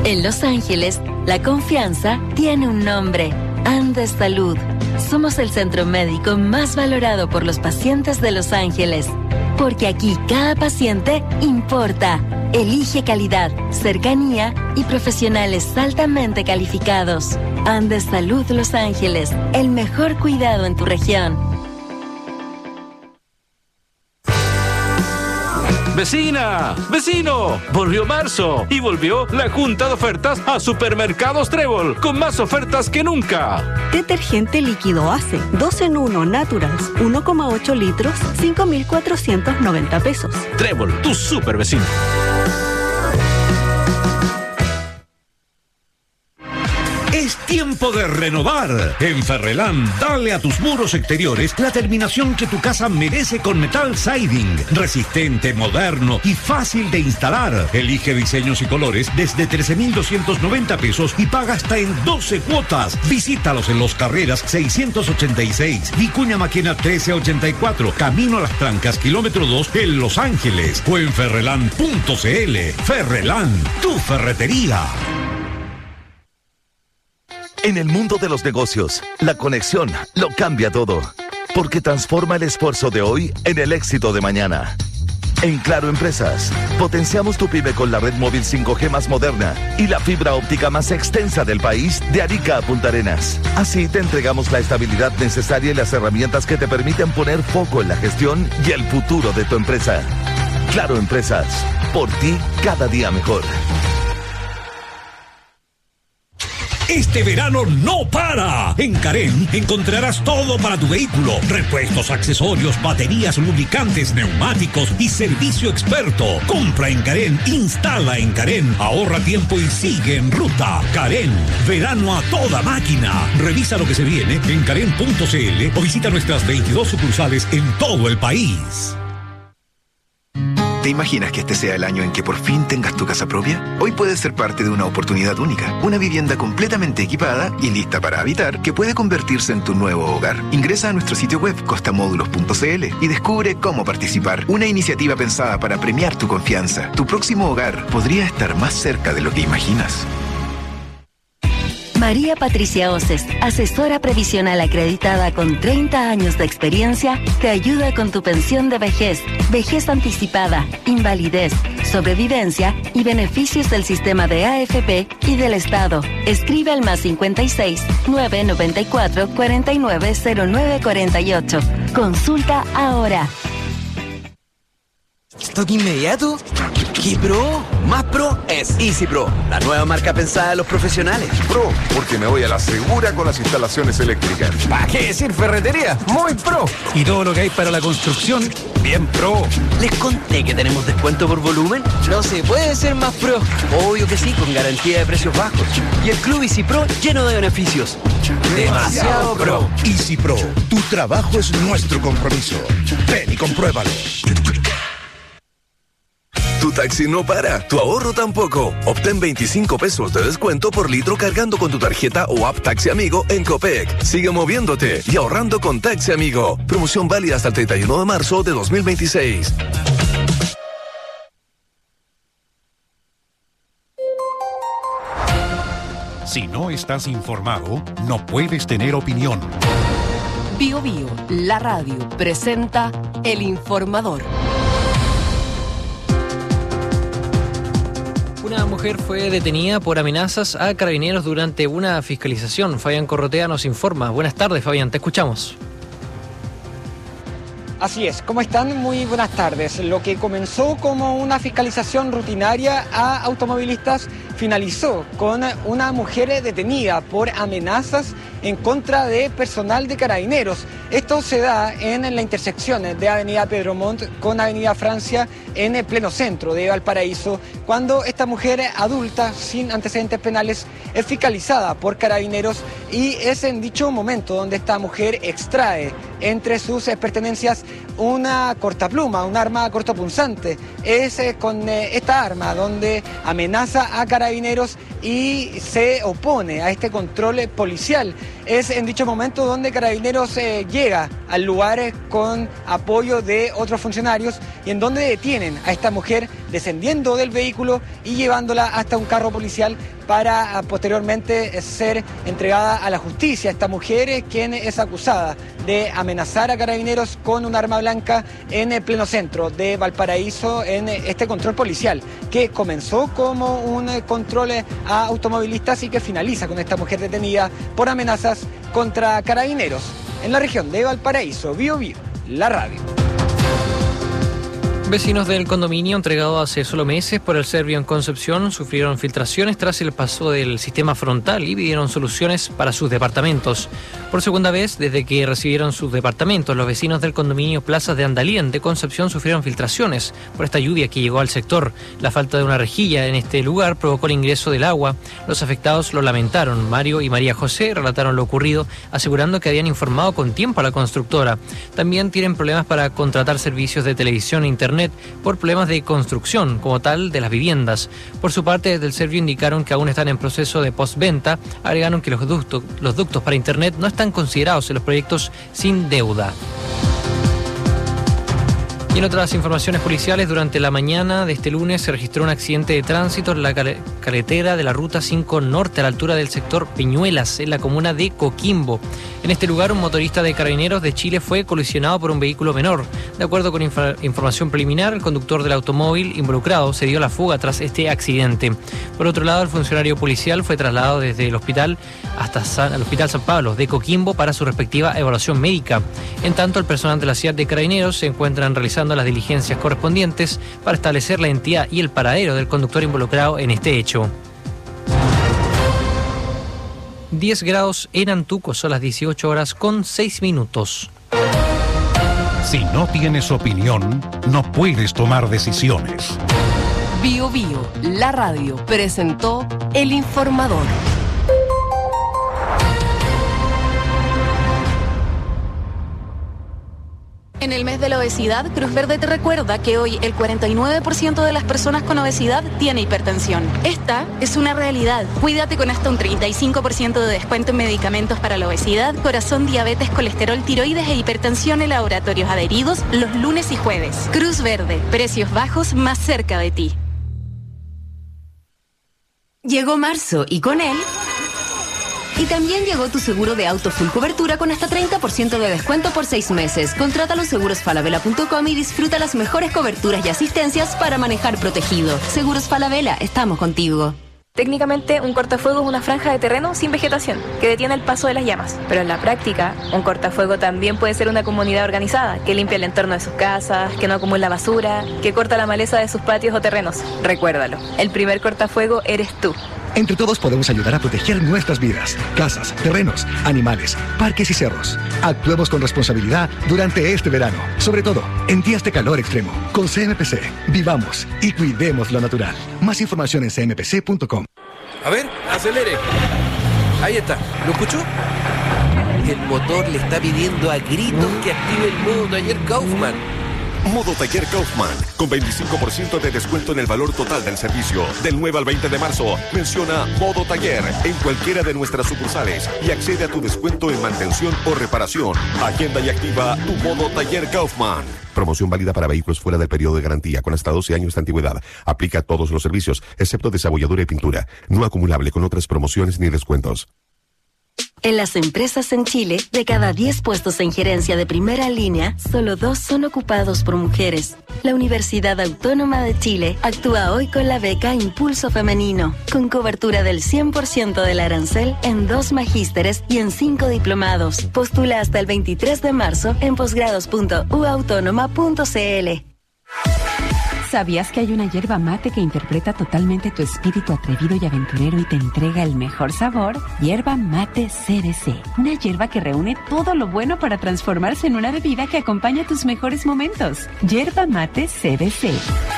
En Los Ángeles, la confianza tiene un nombre: Andes Salud. Somos el centro médico más valorado por los pacientes de Los Ángeles. Porque aquí cada paciente importa. Elige calidad, cercanía y profesionales altamente calificados. Andes Salud Los Ángeles, el mejor cuidado en tu región. ¡Vecina! ¡Vecino! Volvió marzo y volvió la junta de ofertas a Supermercados Trébol, con más ofertas que nunca. Detergente líquido Ace, 2 en 1 Naturals, 1,8 litros, 5,490 pesos. Trébol, tu super vecino. Es tiempo de renovar. En Ferrelán, dale a tus muros exteriores la terminación que tu casa merece con metal siding. Resistente, moderno y fácil de instalar. Elige diseños y colores desde 13,290 pesos y paga hasta en 12 cuotas. Visítalos en Los Carreras 686, Vicuña Maquena 1384, Camino a las Trancas, kilómetro 2 en Los Ángeles. O en ferrelán.cl. Ferrelán, tu ferretería. En el mundo de los negocios, la conexión lo cambia todo, porque transforma el esfuerzo de hoy en el éxito de mañana. En Claro Empresas, potenciamos tu pyme con la red móvil 5G más moderna y la fibra óptica más extensa del país, de Arica a Punta Arenas. Así te entregamos la estabilidad necesaria y las herramientas que te permiten poner foco en la gestión y el futuro de tu empresa. Claro Empresas, por ti cada día mejor. Este verano no para. En Carén encontrarás todo para tu vehículo: repuestos, accesorios, baterías, lubricantes, neumáticos y servicio experto. Compra en Carén, instala en Carén, ahorra tiempo y sigue en ruta. Carén, verano a toda máquina. Revisa lo que se viene en carén.cl o visita nuestras 22 sucursales en todo el país. ¿Te imaginas que este sea el año en que por fin tengas tu casa propia? Hoy puedes ser parte de una oportunidad única, una vivienda completamente equipada y lista para habitar que puede convertirse en tu nuevo hogar. Ingresa a nuestro sitio web costamódulos.cl y descubre cómo participar. Una iniciativa pensada para premiar tu confianza. Tu próximo hogar podría estar más cerca de lo que imaginas. María Patricia Oces, asesora previsional acreditada con 30 años de experiencia, te ayuda con tu pensión de vejez, vejez anticipada, invalidez, sobrevivencia y beneficios del sistema de AFP y del Estado. Escribe al +56 994 49 09 48. Consulta ahora. ¿Stock inmediato? ¿Qué pro? Más pro es Easy Pro, la nueva marca pensada en los profesionales. Pro, porque me voy a la segura con las instalaciones eléctricas. ¿Para qué decir ferretería? Muy pro. Y todo lo que hay para la construcción, bien pro. ¿Les conté que tenemos descuento por volumen? No se puede ser más pro. Obvio que sí, con garantía de precios bajos. Y el Club Easy Pro lleno de beneficios. Demasiado pro. Easy Pro, tu trabajo es nuestro compromiso. Ven y compruébalo. Tu taxi no para, tu ahorro tampoco. Obtén 25 pesos de descuento por litro cargando con tu tarjeta o app Taxi Amigo en Copec. Sigue moviéndote y ahorrando con Taxi Amigo. Promoción válida hasta el 31 de marzo de 2026. Si no estás informado, no puedes tener opinión. Bio Bio, la radio, presenta El Informador. Una mujer fue detenida por amenazas a carabineros durante una fiscalización. Fabián Corrotea nos informa. Buenas tardes, Fabián, te escuchamos. Así es, ¿cómo están? Muy buenas tardes. Lo que comenzó como una fiscalización rutinaria a automovilistas finalizó con una mujer detenida por amenazas en contra de personal de carabineros. Esto se da en la intersección de Avenida Pedro Montt con Avenida Francia en el pleno centro de Valparaíso, cuando esta mujer adulta sin antecedentes penales es fiscalizada por carabineros, y es en dicho momento donde esta mujer extrae entre sus pertenencias una cortapluma, un arma cortopunzante. Es con esta arma donde amenaza a carabineros y se opone a este control policial. Es en dicho momento donde Carabineros llega al lugar con apoyo de otros funcionarios y en donde detienen a esta mujer descendiendo del vehículo y llevándola hasta un carro policial para posteriormente ser entregada a la justicia. Esta mujer, quien es acusada de amenazar a carabineros con un arma blanca en el pleno centro de Valparaíso en este control policial, que comenzó como un control a automovilistas y que finaliza con esta mujer detenida por amenazas contra carabineros. En la región de Valparaíso, Bío Bío, la radio. Vecinos del condominio entregado hace solo meses por el Servio en Concepción sufrieron filtraciones tras el paso del sistema frontal y pidieron soluciones para sus departamentos. Por segunda vez, desde que recibieron sus departamentos, los vecinos del condominio Plazas de Andalien de Concepción sufrieron filtraciones por esta lluvia que llegó al sector. La falta de una rejilla en este lugar provocó el ingreso del agua. Los afectados lo lamentaron. Mario y María José relataron lo ocurrido, asegurando que habían informado con tiempo a la constructora. También tienen problemas para contratar servicios de televisión e internet por problemas de construcción como tal de las viviendas. Por su parte, desde el Servio indicaron que aún están en proceso de postventa. Agregaron que los ductos para internet no están considerados en los proyectos sin deuda. Y en otras informaciones policiales, durante la mañana de este lunes se registró un accidente de tránsito en la carretera de la Ruta 5 Norte a la altura del sector Peñuelas, en la comuna de Coquimbo. En este lugar, un motorista de Carabineros de Chile fue colisionado por un vehículo menor. De acuerdo con información preliminar, el conductor del automóvil involucrado se dio a la fuga tras este accidente. Por otro lado, el funcionario policial fue trasladado desde el hospital hasta el Hospital San Pablo de Coquimbo para su respectiva evaluación médica. En tanto, el personal de la ciudad de Carabineros se encuentran realizando las diligencias correspondientes para establecer la identidad y el paradero del conductor involucrado en este hecho. 10 grados en Antuco, son las 18 horas con 6 minutos. Si no tienes opinión, no puedes tomar decisiones. Bío Bío, la radio, presentó El Informador. En el mes de la obesidad, Cruz Verde te recuerda que hoy el 49% de las personas con obesidad tiene hipertensión. Esta es una realidad. Cuídate con hasta un 35% de descuento en medicamentos para la obesidad, corazón, diabetes, colesterol, tiroides e hipertensión en laboratorios adheridos los lunes y jueves. Cruz Verde, precios bajos más cerca de ti. Llegó marzo y con él... Y también llegó tu seguro de auto full cobertura con hasta 30% de descuento por 6 meses. Contrátalo en segurosfalabella.com y disfruta las mejores coberturas y asistencias para manejar protegido. Seguros Falabella, estamos contigo. Técnicamente, un cortafuego es una franja de terreno sin vegetación que detiene el paso de las llamas. Pero en la práctica, un cortafuego también puede ser una comunidad organizada que limpia el entorno de sus casas, que no acumula basura, que corta la maleza de sus patios o terrenos. Recuérdalo, el primer cortafuego eres tú. Entre todos podemos ayudar a proteger nuestras vidas, casas, terrenos, animales, parques y cerros. Actuemos con responsabilidad durante este verano, sobre todo en días de calor extremo. Con CMPC, vivamos y cuidemos lo natural. Más información en cmpc.com. A ver, acelere. Ahí está, ¿lo escuchó? El motor le está pidiendo a gritos que active el modo taller Kaufman. Modo Taller Kaufman, con 25% de descuento en el valor total del servicio. Del 9 al 20 de marzo, menciona Modo Taller en cualquiera de nuestras sucursales y accede a tu descuento en mantención o reparación. Agenda y activa tu Modo Taller Kaufman. Promoción válida para vehículos fuera del periodo de garantía, con hasta 12 años de antigüedad. Aplica a todos los servicios, excepto desabolladura y pintura. No acumulable con otras promociones ni descuentos. En las empresas en Chile, de cada 10 puestos en gerencia de primera línea, solo 2 son ocupados por mujeres. La Universidad Autónoma de Chile actúa hoy con la beca Impulso Femenino, con cobertura del 100% del arancel en 2 magísteres y en 5 diplomados. Postula hasta el 23 de marzo en posgrados.uautónoma.cl. ¿Sabías que hay una yerba mate que interpreta totalmente tu espíritu atrevido y aventurero y te entrega el mejor sabor? Yerba Mate CBC. Una yerba que reúne todo lo bueno para transformarse en una bebida que acompaña tus mejores momentos. Yerba Mate CBC.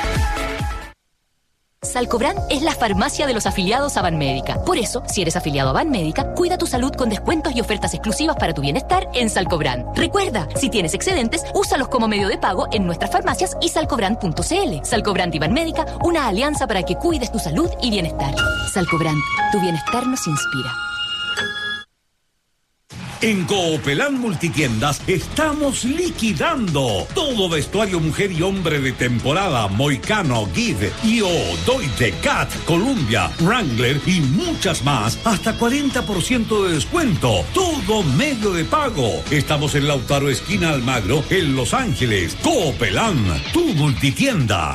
Salcobran es la farmacia de los afiliados a Banmédica. Por eso, si eres afiliado a Banmédica, cuida tu salud con descuentos y ofertas exclusivas para tu bienestar en Salcobran. Recuerda, si tienes excedentes, úsalos como medio de pago en nuestras farmacias y salcobran.cl. Salcobran y Banmédica, una alianza para que cuides tu salud y bienestar. Salcobran, tu bienestar nos inspira. En Coopelán Multitiendas estamos liquidando todo vestuario mujer y hombre de temporada, Moicano, Guide, IO, Deutsche, Cat, Columbia, Wrangler y muchas más, hasta 40% de descuento. Todo medio de pago. Estamos en Lautaro, esquina Almagro, en Los Ángeles. Coopelán, tu multitienda.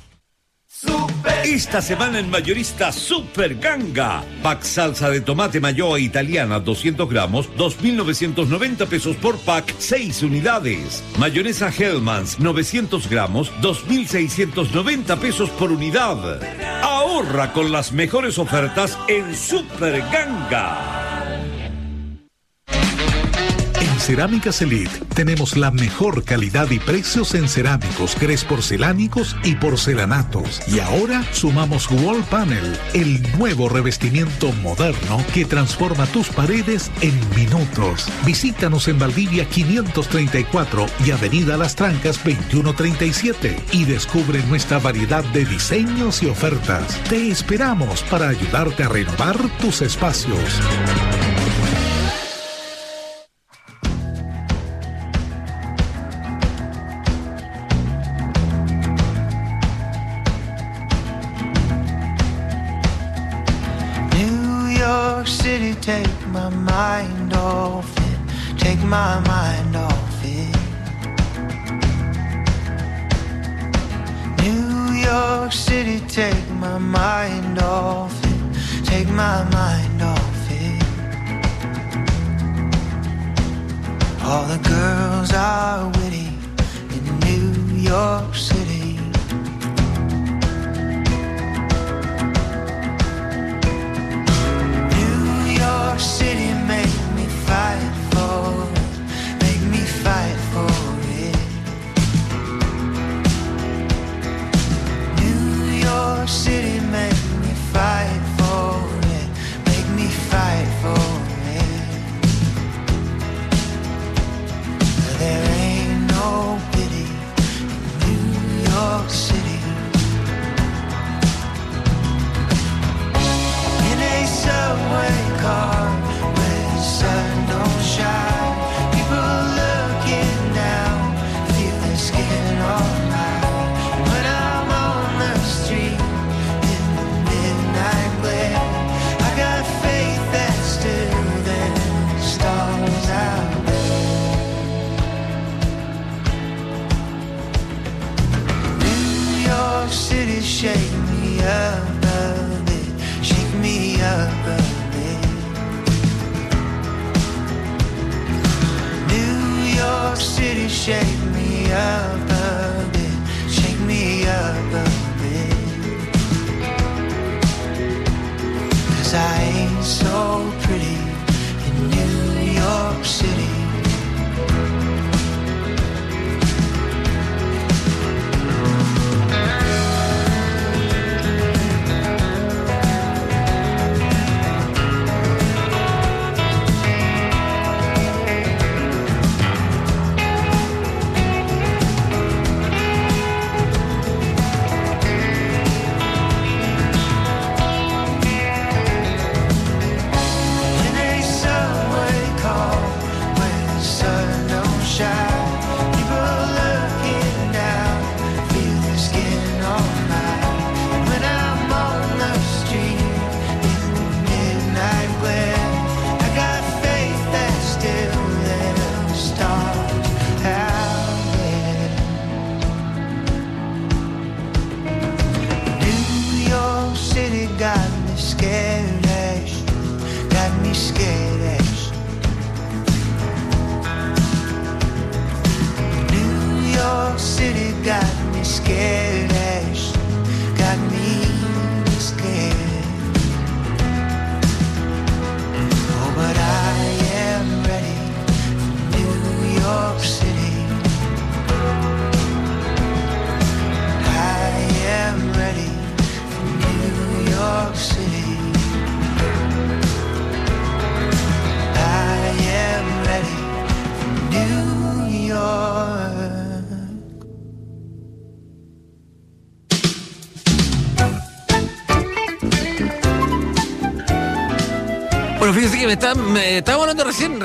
Esta semana en Mayorista Super Ganga. Pack salsa de tomate mayo italiana 200 gramos, 2.990 pesos por pack, 6 unidades. Mayonesa Hellmann's 900 gramos, 2.690 pesos por unidad. Ahorra con las mejores ofertas en Super Ganga. En Cerámicas Elite tenemos la mejor calidad y precios en cerámicos, grés porcelánicos y porcelanatos. Y ahora sumamos Wall Panel, el nuevo revestimiento moderno que transforma tus paredes en minutos. Visítanos en Valdivia 534 y Avenida Las Trancas 2137 y descubre nuestra variedad de diseños y ofertas. Te esperamos para ayudarte a renovar tus espacios. Take my mind off it, take my mind off it. New York City, take my mind off it, take my mind off it. All the girls are witty in New York City. City, make me fight for it, make me fight for it. New York City, make me fight for it, make me fight for it. There ain't no pity in New York City. In a subway car where the sun don't shine, people looking down, feel their skin alright. When I'm on the street in the midnight glare, I got faith that still there's stars out there. New York City, shake me up a bit, shake me up a bit. New York City, shake me up a bit, shake me up a bit. 'Cause I ain't so pretty in New York City. fíjese que me estábamos hablando recién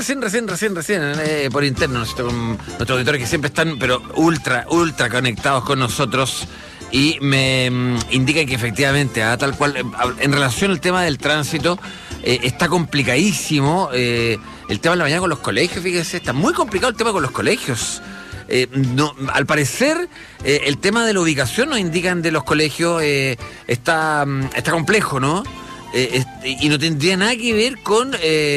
por interno, con nuestros auditores que siempre están, pero ultra conectados con nosotros, y me indican que efectivamente, tal cual, en relación al tema del tránsito, está complicadísimo el tema de la mañana con los colegios, fíjese, está muy complicado el tema con los colegios. Al parecer, el tema de la ubicación, nos indican de los colegios, está complejo, ¿no? Y no tendría nada que ver con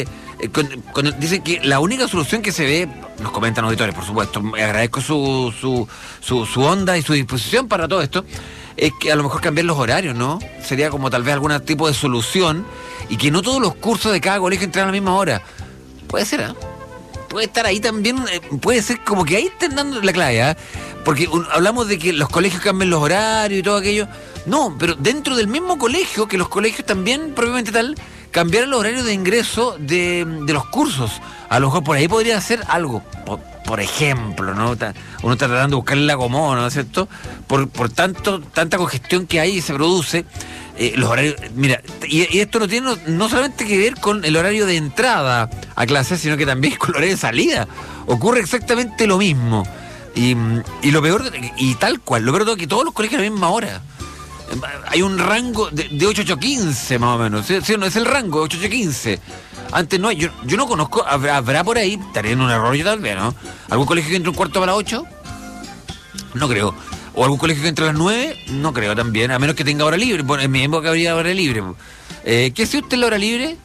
dicen que la única solución que se ve, nos comentan auditores, por supuesto, agradezco su onda y su disposición para todo esto, es que a lo mejor cambiar los horarios, ¿no? Sería como tal vez algún tipo de solución, y que no todos los cursos de cada colegio entren a la misma hora. Puede ser, ¿eh? Puede estar ahí también, puede ser como que ahí estén dando la clave, ¿eh? Porque hablamos de que los colegios cambian los horarios y todo aquello. No, pero dentro del mismo colegio, que los colegios también, propiamente tal, cambiaron los horarios de ingreso de los cursos. A lo mejor por ahí podría hacer algo. Por ejemplo, ¿no? Uno está tratando de buscarle la acomodo, ¿no es cierto? Por tanta congestión que hay y se produce. Los horarios, mira, y esto no tiene no solamente que ver con el horario de entrada a clases, sino que también con el horario de salida. Ocurre exactamente lo mismo. Y lo peor, y tal cual, lo peor de todo es que todos los colegios a la misma hora. Hay un rango de 8 a 15 más o menos. ¿Sí? No es el rango, 8 a 15. Antes no hay, yo no conozco, habrá por ahí, estaré en un error yo tal vez, ¿no? ¿Algún colegio que entre un cuarto para las 8? No creo. ¿O algún colegio que entre a las 9? No creo también, a menos que tenga hora libre. Bueno, en mi época habría hora libre. ¿Qué hacía usted en la hora libre?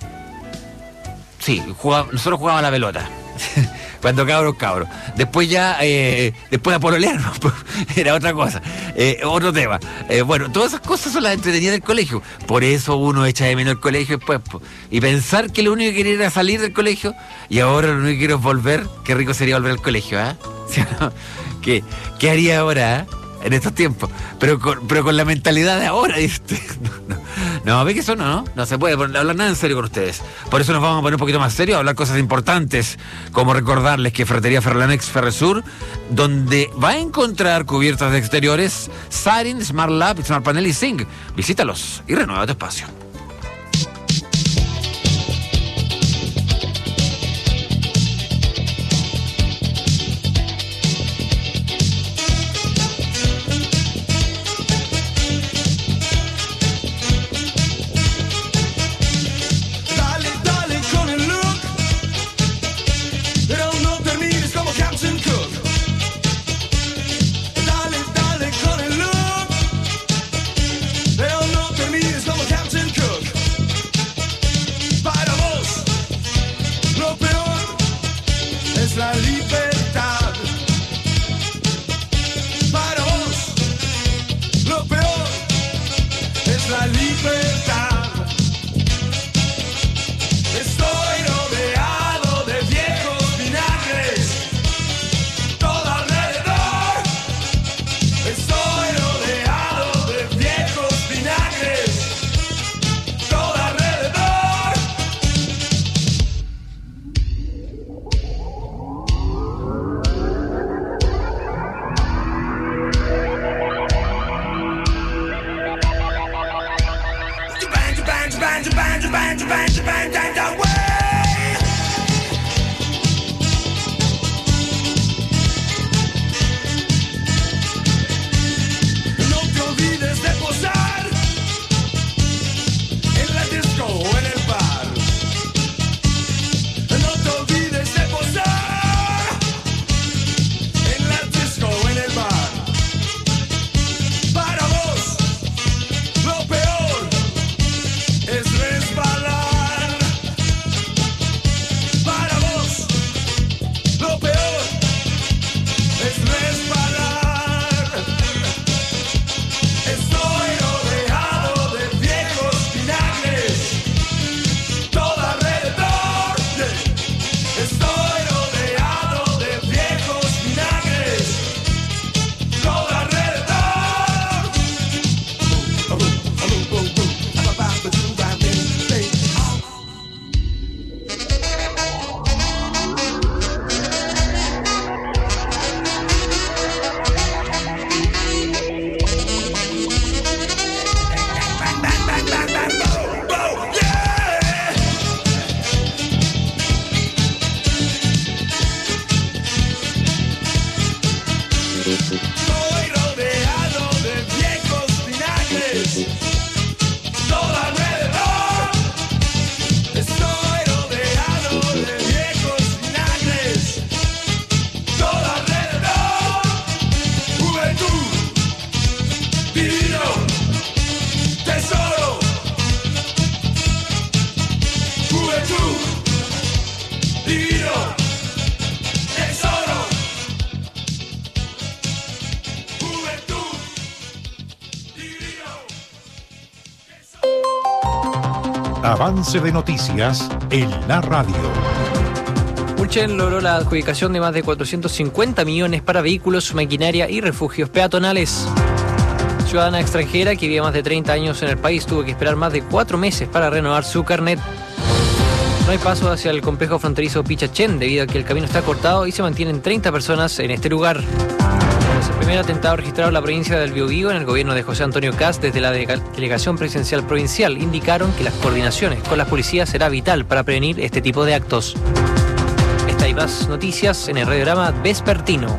Sí, nosotros jugábamos a la pelota. Cuando cabros. Después ya, después de pololear, ¿no? Era otra cosa, otro tema. Bueno, todas esas cosas son las entretenidas del colegio. Por eso uno echa de menos el colegio después. Y pensar que lo único que quería era salir del colegio, y ahora lo único que quiero es volver. Qué rico sería volver al colegio, ¿eh? ¿Sí o no? ¿Qué haría ahora, en estos tiempos? Pero con la mentalidad de ahora, ¿viste? No, ve que eso no se puede hablar nada en serio con ustedes. Por eso nos vamos a poner un poquito más serio, a hablar cosas importantes, como recordarles que Ferretería Ferlanex Ferresur, donde va a encontrar cubiertas de exteriores, Siding, Smart Lab, Smart Panel y Zinc. Visítalos y renueva tu espacio. Avance de noticias en la radio. Ulchen logró la adjudicación de más de 450 millones para vehículos, maquinaria y refugios peatonales. Ciudadana extranjera que vivía más de 30 años en el país tuvo que esperar más de 4 meses para renovar su carnet. No hay paso hacia el complejo fronterizo Pichachén debido a que el camino está cortado y se mantienen 30 personas en este lugar. Es el primer atentado registrado en la provincia del Biobío en el gobierno de José Antonio Kast. Desde la Delegación Presidencial Provincial indicaron que las coordinaciones con las policías será vital para prevenir este tipo de actos. Esta y más noticias en el radiograma vespertino.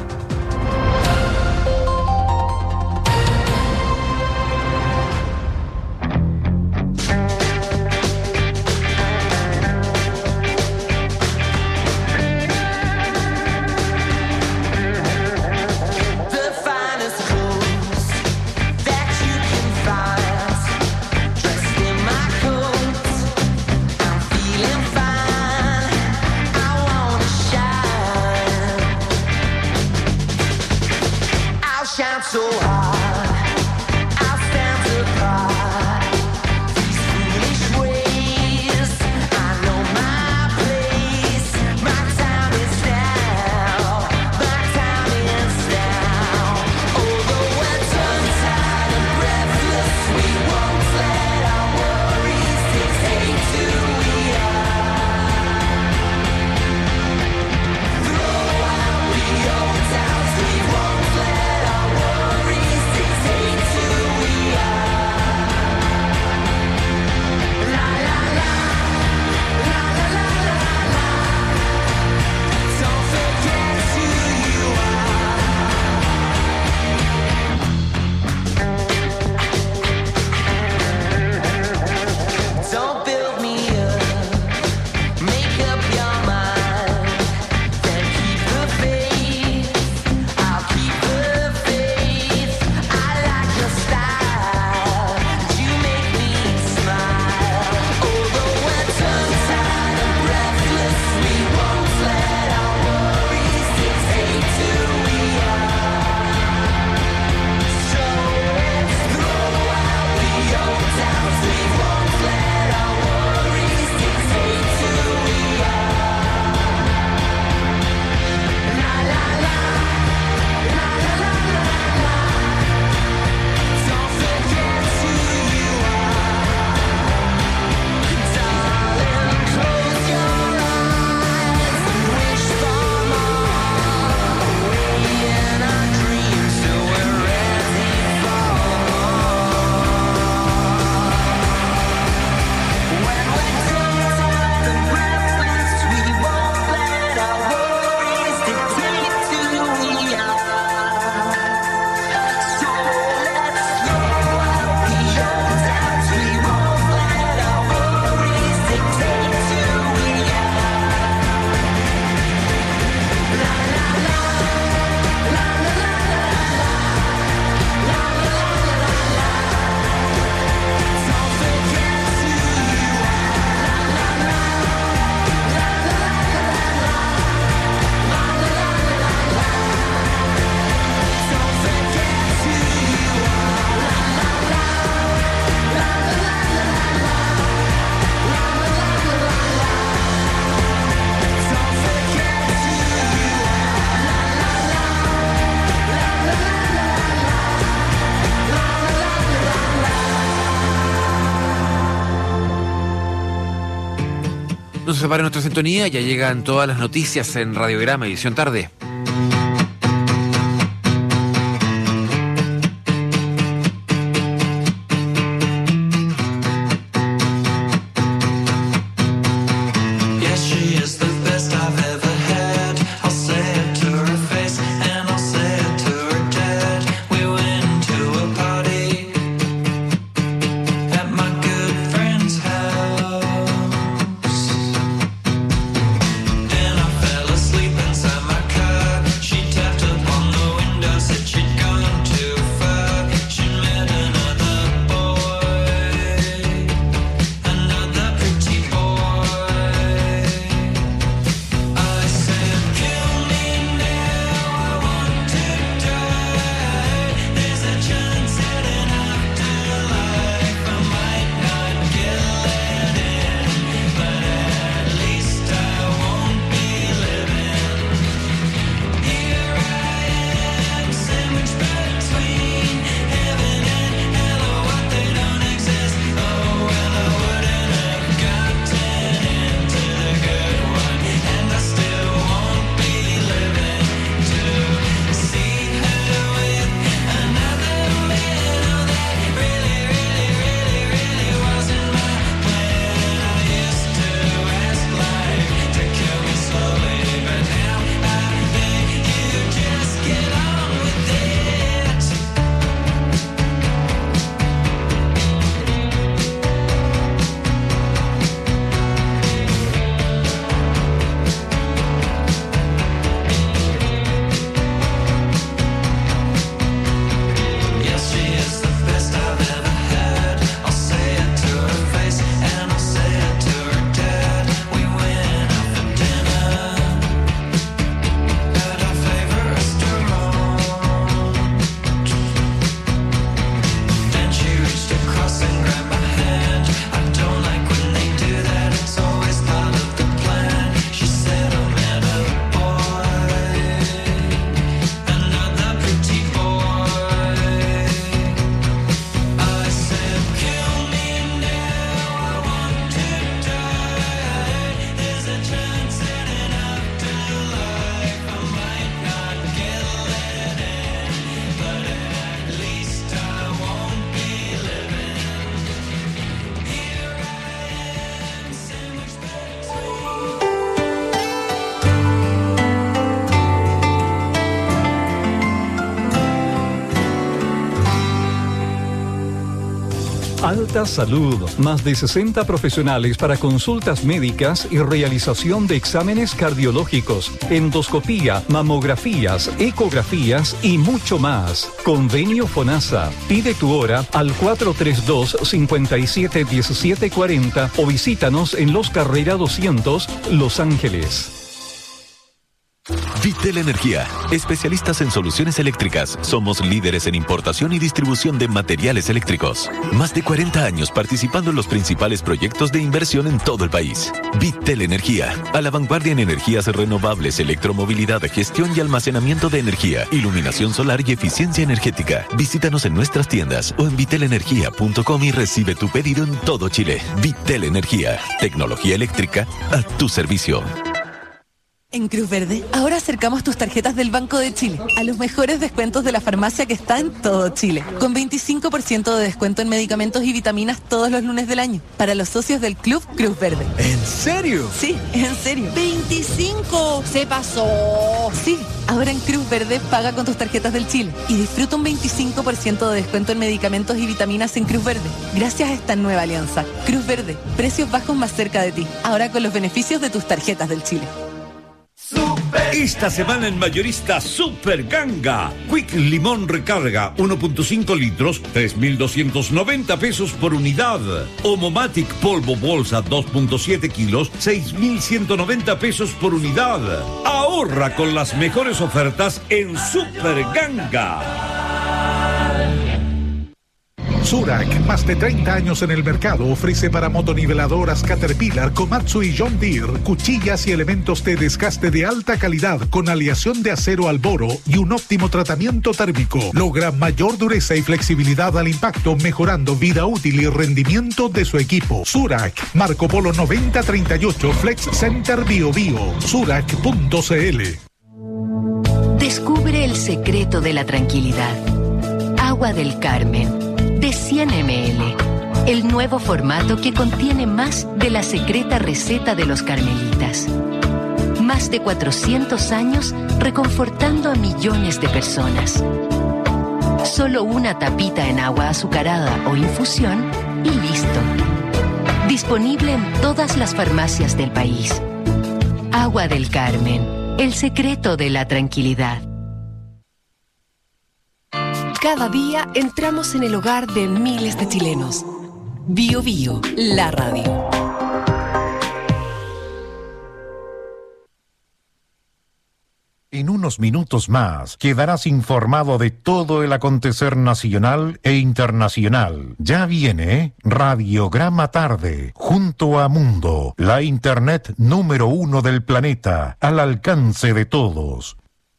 No se separe nuestra sintonía, ya llegan todas las noticias en Radiograma Edición Tarde. Alta Salud, más de 60 profesionales para consultas médicas y realización de exámenes cardiológicos, endoscopía, mamografías, ecografías y mucho más. Convenio FONASA. Pide tu hora al 432-571740 o visítanos en Los Carrera 200, Los Ángeles. Vitel Energía, especialistas en soluciones eléctricas. Somos líderes en importación y distribución de materiales eléctricos. Más de 40 años participando en los principales proyectos de inversión en todo el país. Vitel Energía, a la vanguardia en energías renovables, electromovilidad, gestión y almacenamiento de energía, iluminación solar y eficiencia energética. Visítanos en nuestras tiendas o en vitelenergia.com y recibe tu pedido en todo Chile. Vitel Energía, tecnología eléctrica a tu servicio. En Cruz Verde, ahora acercamos tus tarjetas del Banco de Chile a los mejores descuentos de la farmacia que está en todo Chile, con 25% de descuento en medicamentos y vitaminas todos los lunes del año, para los socios del Club Cruz Verde. ¿En serio? Sí, en serio. ¡25! ¡Se pasó! Sí, ahora en Cruz Verde paga con tus tarjetas del Chile y disfruta un 25% de descuento en medicamentos y vitaminas en Cruz Verde, gracias a esta nueva alianza. Cruz Verde, precios bajos más cerca de ti, ahora con los beneficios de tus tarjetas del Chile. Esta semana en Mayorista Super Ganga. Quick Limón Recarga 1.5 litros, 3.290 pesos por unidad. Omomatic Polvo Bolsa 2.7 kilos, 6.190 pesos por unidad. Ahorra con las mejores ofertas en Super Ganga. Surak, más de 30 años en el mercado, ofrece para motoniveladoras Caterpillar, Komatsu y John Deere cuchillas y elementos de desgaste de alta calidad con aleación de acero al boro y un óptimo tratamiento térmico. Logra mayor dureza y flexibilidad al impacto, mejorando vida útil y rendimiento de su equipo. Surak, Marco Polo 9038, Flex Center Bio Bio, surak.cl. Descubre el secreto de la tranquilidad. Agua del Carmen, de 100 ml. El nuevo formato que contiene más de la secreta receta de los carmelitas. Más de 400 años reconfortando a millones de personas. Solo una tapita en agua azucarada o infusión y listo. Disponible en todas las farmacias del país. Agua del Carmen, el secreto de la tranquilidad. Cada día entramos en el hogar de miles de chilenos. Bio Bio, la radio. En unos minutos más quedarás informado de todo el acontecer nacional e internacional. Ya viene Radiograma Tarde, junto a Mundo, la internet número 1 del planeta, al alcance de todos.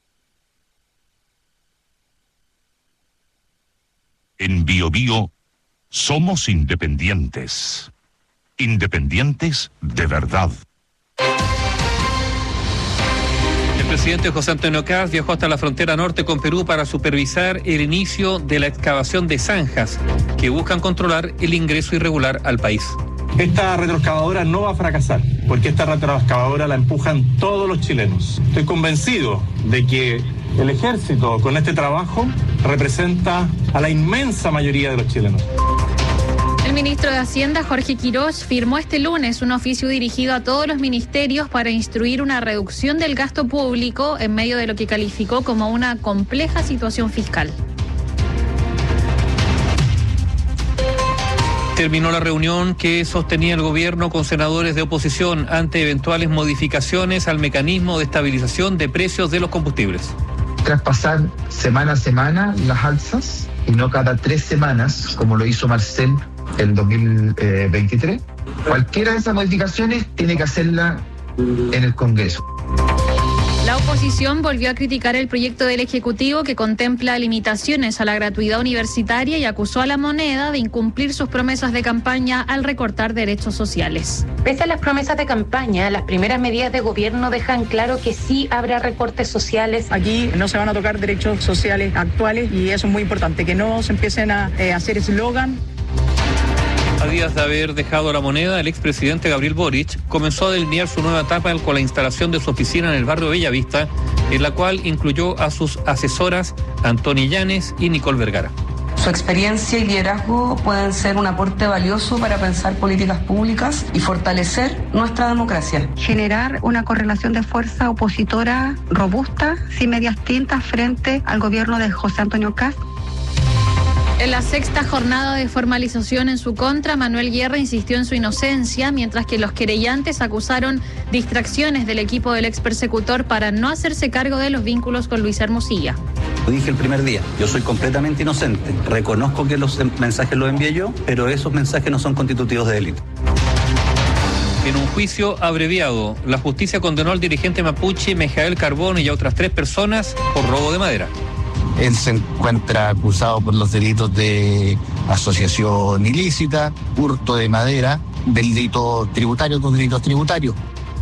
En Bio Bio somos independientes. Independientes de verdad. El presidente José Antonio Kast viajó hasta la frontera norte con Perú para supervisar el inicio de la excavación de zanjas que buscan controlar el ingreso irregular al país. Esta retroexcavadora no va a fracasar, porque esta retroexcavadora la empujan todos los chilenos. Estoy convencido de que el ejército con este trabajo representa a la inmensa mayoría de los chilenos. El ministro de Hacienda, Jorge Quirós, firmó este lunes un oficio dirigido a todos los ministerios para instruir una reducción del gasto público en medio de lo que calificó como una compleja situación fiscal. Terminó la reunión que sostenía el gobierno con senadores de oposición ante eventuales modificaciones al mecanismo de estabilización de precios de los combustibles. Traspasar semana a semana las alzas y no cada 3 semanas, como lo hizo Marcel en 2023. Cualquiera de esas modificaciones tiene que hacerla en el Congreso. La oposición volvió a criticar el proyecto del Ejecutivo que contempla limitaciones a la gratuidad universitaria y acusó a la moneda de incumplir sus promesas de campaña al recortar derechos sociales. Pese a las promesas de campaña, las primeras medidas de gobierno dejan claro que sí habrá recortes sociales. Aquí no se van a tocar derechos sociales actuales y eso es muy importante, que no se empiecen a hacer eslogan. A días de haber dejado la moneda, el expresidente Gabriel Boric comenzó a delinear su nueva etapa con la instalación de su oficina en el barrio Bellavista, en la cual incluyó a sus asesoras Antoni Llanes y Nicole Vergara. Su experiencia y liderazgo pueden ser un aporte valioso para pensar políticas públicas y fortalecer nuestra democracia. Generar una correlación de fuerza opositora robusta, sin medias tintas, frente al gobierno de José Antonio Kast. En la sexta jornada de formalización en su contra, Manuel Guerra insistió en su inocencia, mientras que los querellantes acusaron distracciones del equipo del ex persecutor para no hacerse cargo de los vínculos con Luis Hermosilla. Lo dije el primer día, yo soy completamente inocente. Reconozco que los mensajes los envié yo, pero esos mensajes no son constitutivos de delito. En un juicio abreviado, la justicia condenó al dirigente mapuche Mijael Carbone y a otras 3 personas por robo de madera. Él se encuentra acusado por los delitos de asociación ilícita, hurto de madera, delito tributario con delitos tributarios.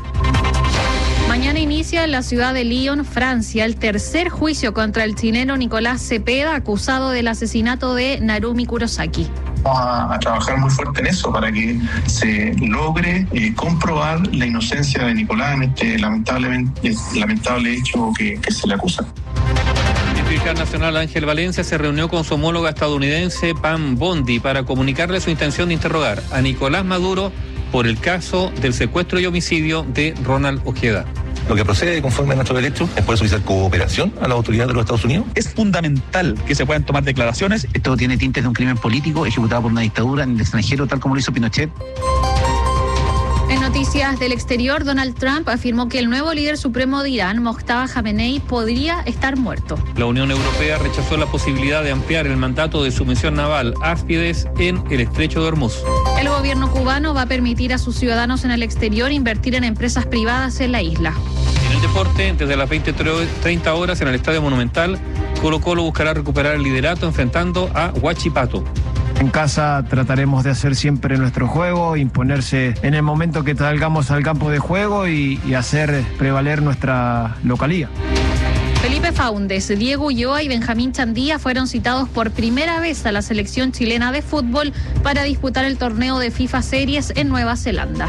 Mañana inicia en la ciudad de Lyon, Francia, el tercer juicio contra el chileno Nicolás Cepeda, acusado del asesinato de Narumi Kurosaki. Vamos a trabajar muy fuerte en eso para que se logre comprobar la inocencia de Nicolás en este lamentable hecho que se le acusa. El fiscal nacional Ángel Valencia se reunió con su homóloga estadounidense Pam Bondi para comunicarle su intención de interrogar a Nicolás Maduro por el caso del secuestro y homicidio de Ronald Ojeda. Lo que procede conforme a nuestro derecho es poder solicitar cooperación a las autoridades de los Estados Unidos. Es fundamental que se puedan tomar declaraciones. Esto tiene tintes de un crimen político ejecutado por una dictadura en el extranjero, tal como lo hizo Pinochet. En noticias del exterior, Donald Trump afirmó que el nuevo líder supremo de Irán, Mojtaba Khamenei, podría estar muerto. La Unión Europea rechazó la posibilidad de ampliar el mandato de su misión naval Áspides en el Estrecho de Hormuz. El gobierno cubano va a permitir a sus ciudadanos en el exterior invertir en empresas privadas en la isla. En el deporte, desde las 20:30 horas en el Estadio Monumental, Colo-Colo buscará recuperar el liderato enfrentando a Huachipato. En casa trataremos de hacer siempre nuestro juego, imponerse en el momento que salgamos al campo de juego y hacer prevaler nuestra localía. Felipe Faúndez, Diego Ulloa y Benjamín Chandía fueron citados por primera vez a la selección chilena de fútbol para disputar el torneo de FIFA Series en Nueva Zelanda.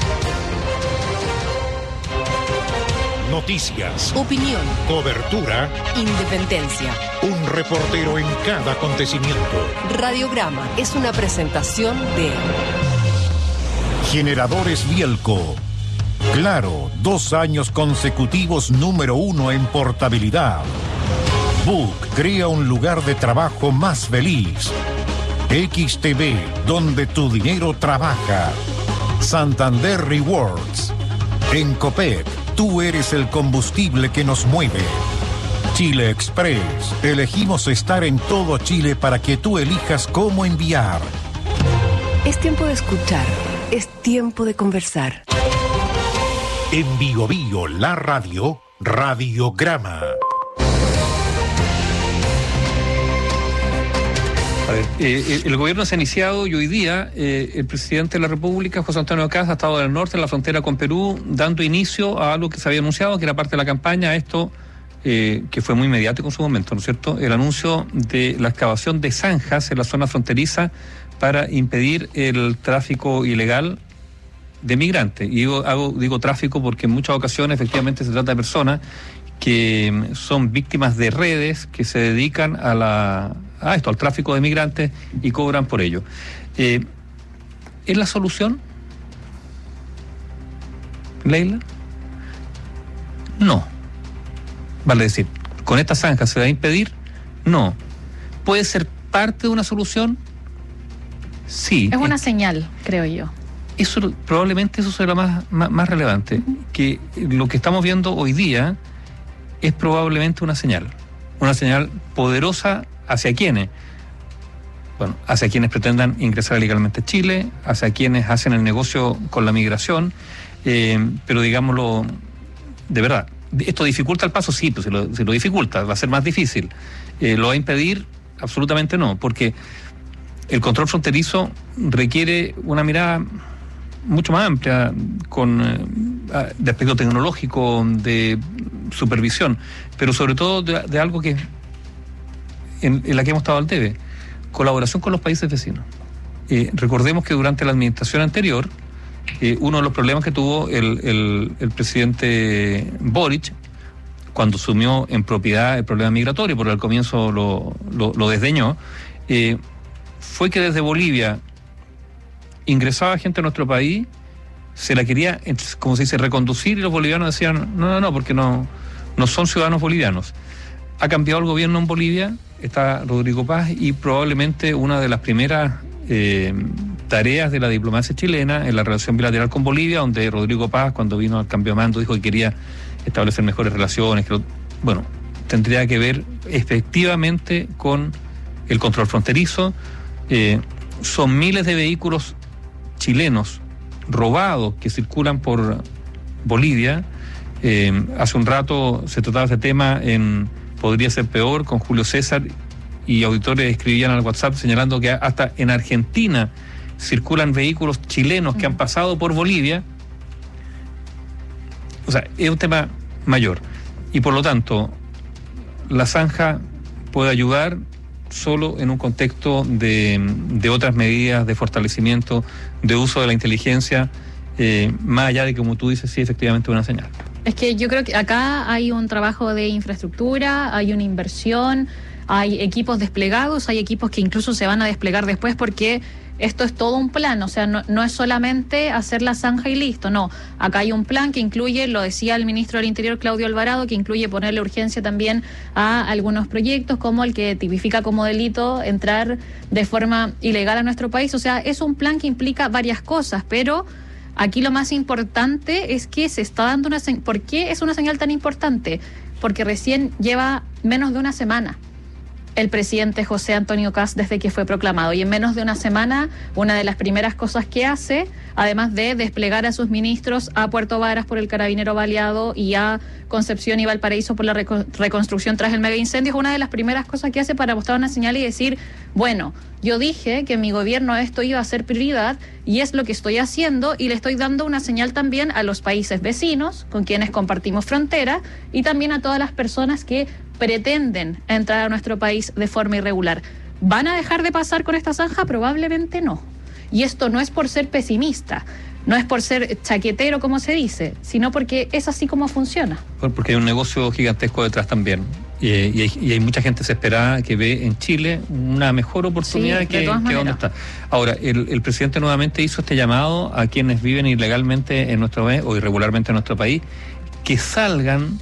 Noticias, opinión, cobertura, independencia. Un reportero en cada acontecimiento. Radiograma es una presentación de Generadores Bielco. Claro, 2 años consecutivos número 1 en portabilidad. Book crea un lugar de trabajo más feliz. XTV, donde tu dinero trabaja. Santander Rewards. En Copec, tú eres el combustible que nos mueve. Chile Express. Elegimos estar en todo Chile para que tú elijas cómo enviar. Es tiempo de escuchar. Es tiempo de conversar. En Bio Bio, la radio, Radiograma. A ver, el gobierno se ha iniciado y hoy día el presidente de la República, José Antonio Kast, ha estado del norte, en la frontera con Perú, dando inicio a algo que se había anunciado, que era parte de la campaña, esto que fue muy mediático en su momento, ¿no es cierto? El anuncio de la excavación de zanjas en la zona fronteriza para impedir el tráfico ilegal de migrantes. Y digo tráfico porque en muchas ocasiones efectivamente se trata de personas que son víctimas de redes que se dedican al tráfico de migrantes y cobran por ello. ¿Es la solución, Leila? No. Vale decir, ¿con esta zanja se va a impedir? No. ¿Puede ser parte de una solución? Sí. Es una señal, creo yo. Eso, probablemente eso será más relevante. Que lo que estamos viendo hoy día es probablemente una señal poderosa. ¿Hacia quiénes? Bueno, hacia quienes pretendan ingresar ilegalmente a Chile, hacia quienes hacen el negocio con la migración, pero digámoslo de verdad, ¿esto dificulta el paso? Sí, pues si lo dificulta, va a ser más difícil. ¿Lo va a impedir? Absolutamente no, porque el control fronterizo requiere una mirada mucho más amplia, de aspecto tecnológico, de supervisión, pero sobre todo de algo que en la que hemos estado al debe, colaboración con los países vecinos. Recordemos que durante la administración anterior, uno de los problemas que tuvo el presidente Boric, cuando asumió en propiedad el problema migratorio, porque al comienzo lo desdeñó, fue que desde Bolivia ingresaba gente a nuestro país, se la quería, como se dice, reconducir, y los bolivianos decían, no, porque no son ciudadanos bolivianos. Ha cambiado el gobierno en Bolivia, está Rodrigo Paz, y probablemente una de las primeras tareas de la diplomacia chilena en la relación bilateral con Bolivia, donde Rodrigo Paz, cuando vino al cambio de mando, dijo que quería establecer mejores relaciones, tendría que ver efectivamente con el control fronterizo. Son miles de vehículos chilenos robados que circulan por Bolivia. Hace un rato se trataba ese tema en Podría Ser Peor con Julio César, y auditores escribían al WhatsApp señalando que hasta en Argentina circulan vehículos chilenos que han pasado por Bolivia. O sea, es un tema mayor, y por lo tanto la zanja puede ayudar solo en un contexto de otras medidas de fortalecimiento, de uso de la inteligencia, más allá de que, como tú dices, sí, efectivamente una señal. Es que yo creo que acá hay un trabajo de infraestructura, hay una inversión, hay equipos desplegados, hay equipos que incluso se van a desplegar después, porque esto es todo un plan. O sea, no es solamente hacer la zanja y listo, no. Acá hay un plan que incluye, lo decía el ministro del Interior, Claudio Alvarado, que incluye ponerle urgencia también a algunos proyectos, como el que tipifica como delito entrar de forma ilegal a nuestro país. O sea, es un plan que implica varias cosas, pero aquí lo más importante es que se está dando una señal. ¿Por qué es una señal tan importante? Porque recién lleva menos de una semana el presidente José Antonio Kast desde que fue proclamado, y en menos de una semana una de las primeras cosas que hace, además de desplegar a sus ministros a Puerto Varas por el Carabinero baleado y a Concepción y Valparaíso por la reconstrucción tras el mega incendio, es una de las primeras cosas que hace para mostrar una señal y decir, bueno, yo dije que en mi gobierno esto iba a ser prioridad y es lo que estoy haciendo, y le estoy dando una señal también a los países vecinos con quienes compartimos frontera, y también a todas las personas que pretenden entrar a nuestro país de forma irregular. ¿Van a dejar de pasar con esta zanja? Probablemente no. Y esto no es por ser pesimista, no es por ser chaquetero, como se dice, sino porque es así como funciona. Porque hay un negocio gigantesco detrás también. Y hay mucha gente desesperada que ve en Chile una mejor oportunidad que donde está. Ahora, el presidente nuevamente hizo este llamado a quienes viven ilegalmente en nuestro país o irregularmente en nuestro país, que salgan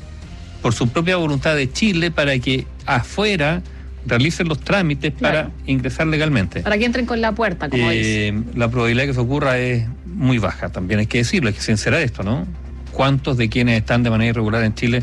por su propia voluntad de Chile para que afuera realicen los trámites para ingresar legalmente. Para que entren con la puerta, como dice. La probabilidad de que eso ocurra es muy baja, también hay que decirlo, hay que sincerar esto, ¿no? ¿Cuántos de quienes están de manera irregular en Chile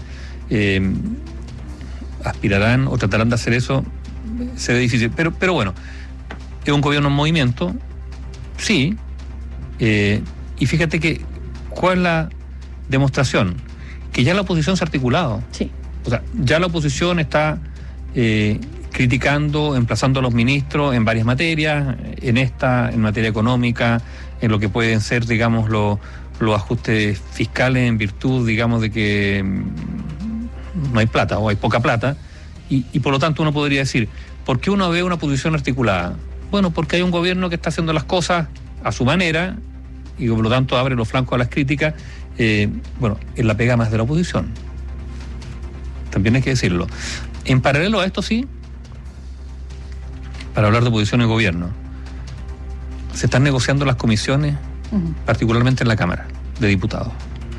aspirarán o tratarán de hacer eso? Se ve difícil, pero bueno, es un gobierno en movimiento, sí, y fíjate que ¿cuál es la demostración? Que ya la oposición se ha articulado. Sí. O sea, ya la oposición está criticando, emplazando a los ministros en varias materias, en materia económica, en lo que pueden ser, digamos, los ajustes fiscales en virtud, digamos, de que no hay plata o hay poca plata, y por lo tanto uno podría decir, ¿por qué uno ve una posición articulada? Bueno, porque hay un gobierno que está haciendo las cosas a su manera y por lo tanto abre los flancos a las críticas. Es la pega más de la oposición, también hay que decirlo. En paralelo a esto, sí, para hablar de oposición y gobierno, se están negociando las comisiones, particularmente en la Cámara de Diputados,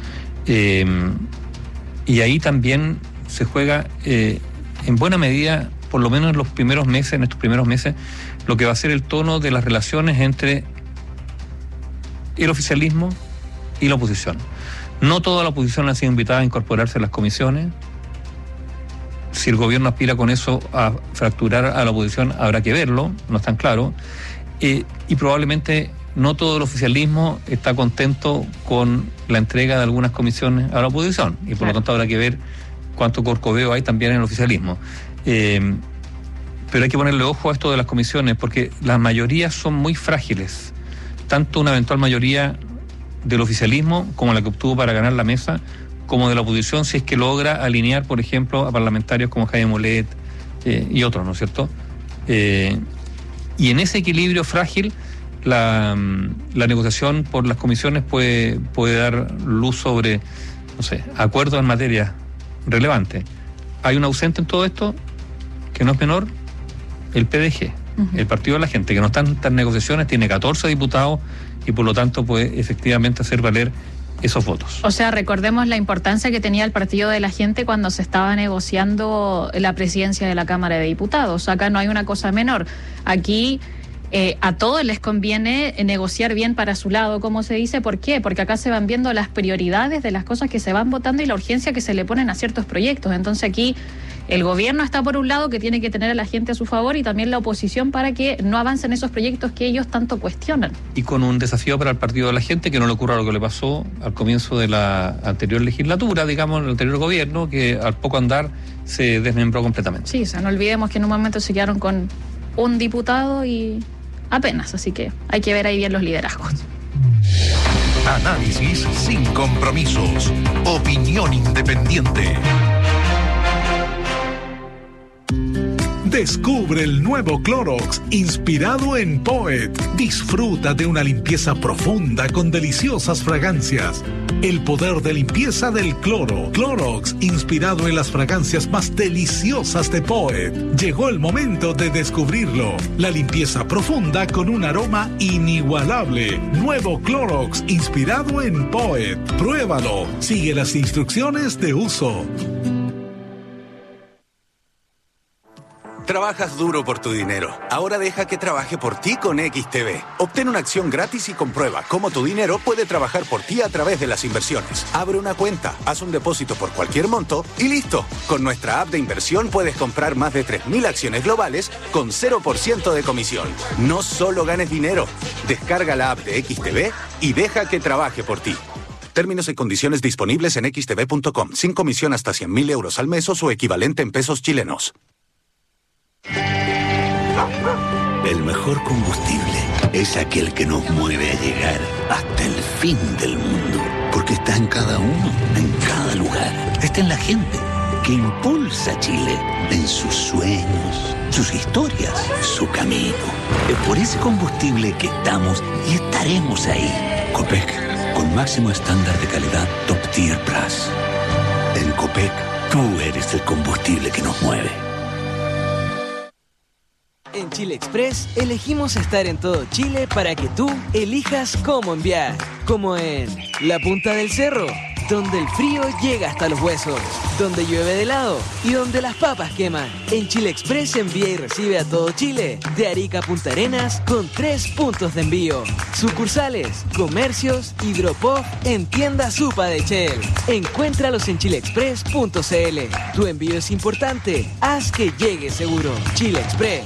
y ahí también se juega en buena medida, por lo menos en estos primeros meses, lo que va a ser el tono de las relaciones entre el oficialismo y la oposición. No toda la oposición ha sido invitada a incorporarse a las comisiones. Si el gobierno aspira con eso a fracturar a la oposición, habrá que verlo, no es tan claro. Y probablemente no todo el oficialismo está contento con la entrega de algunas comisiones a la oposición, y por lo tanto habrá que ver cuánto corcoveo hay también en el oficialismo. Pero hay que ponerle ojo a esto de las comisiones, porque las mayorías son muy frágiles, tanto una eventual mayoría del oficialismo como la que obtuvo para ganar la mesa, como de la oposición, si es que logra alinear, por ejemplo, a parlamentarios como Jaime Molet y otros, ¿no es cierto? Y en ese equilibrio frágil, la negociación por las comisiones puede dar luz sobre, no sé, acuerdos en materia relevante. Hay un ausente en todo esto, que no es menor, el PDG, el Partido de la Gente, que no está en estas negociaciones, tiene 14 diputados y por lo tanto puede efectivamente hacer valer esos votos. O sea, recordemos la importancia que tenía el Partido de la Gente cuando se estaba negociando la presidencia de la Cámara de Diputados. Acá no hay una cosa menor. Aquí a todos les conviene negociar bien para su lado, como se dice. ¿Por qué? Porque acá se van viendo las prioridades de las cosas que se van votando y la urgencia que se le ponen a ciertos proyectos. Entonces aquí el gobierno está por un lado, que tiene que tener a la gente a su favor, y también la oposición para que no avancen esos proyectos que ellos tanto cuestionan. Y con un desafío para el Partido de la Gente, que no le ocurra lo que le pasó al comienzo de la anterior legislatura, digamos, el anterior gobierno, que al poco andar se desmembró completamente. Sí, o sea, no olvidemos que en un momento se quedaron con un diputado y apenas, así que hay que ver ahí bien los liderazgos. Análisis sin compromisos. Opinión independiente. Descubre el nuevo Clorox inspirado en Poet. Disfruta de una limpieza profunda con deliciosas fragancias. El poder de limpieza del cloro. Clorox inspirado en las fragancias más deliciosas de Poet. Llegó el momento de descubrirlo. La limpieza profunda con un aroma inigualable. Nuevo Clorox inspirado en Poet. Pruébalo. Sigue las instrucciones de uso. Trabajas duro por tu dinero. Ahora deja que trabaje por ti con XTB. Obtén una acción gratis y comprueba cómo tu dinero puede trabajar por ti a través de las inversiones. Abre una cuenta, haz un depósito por cualquier monto y listo. Con nuestra app de inversión puedes comprar más de 3.000 acciones globales con 0% de comisión. No solo ganes dinero. Descarga la app de XTB y deja que trabaje por ti. Términos y condiciones disponibles en xtb.com. Sin comisión hasta 100.000 euros al mes o su equivalente en pesos chilenos. El mejor combustible es aquel que nos mueve a llegar hasta el fin del mundo. Porque está en cada uno, en cada lugar. Está en la gente que impulsa a Chile en sus sueños, sus historias, su camino. Es por ese combustible que estamos y estaremos ahí. Copec, con máximo estándar de calidad Top Tier Plus. En Copec, tú eres el combustible que nos mueve. En Chile Express elegimos estar en todo Chile para que tú elijas cómo enviar. Como en la punta del cerro, donde el frío llega hasta los huesos, donde llueve de helado y donde las papas queman. En Chile Express envía y recibe a todo Chile, de Arica a Punta Arenas, con 3 puntos de envío. Sucursales, comercios, hidropop en tienda Supa de Shell. Encuéntralos en chileexpress.cl. Tu envío es importante, haz que llegue seguro. Chile Express.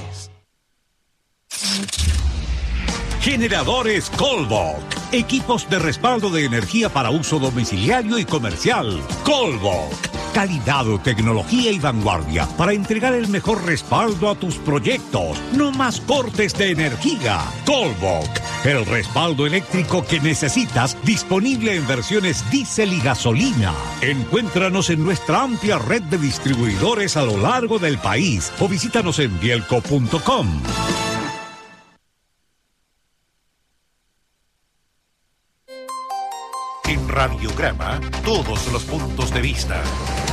Generadores Colbok. Equipos de respaldo de energía para uso domiciliario y comercial. Colbok. Calidad, tecnología y vanguardia para entregar el mejor respaldo a tus proyectos. No más cortes de energía. Colbok. El respaldo eléctrico que necesitas, disponible en versiones diésel y gasolina. Encuéntranos en nuestra amplia red de distribuidores a lo largo del país o visítanos en bielco.com. En Radiograma, todos los puntos de vista.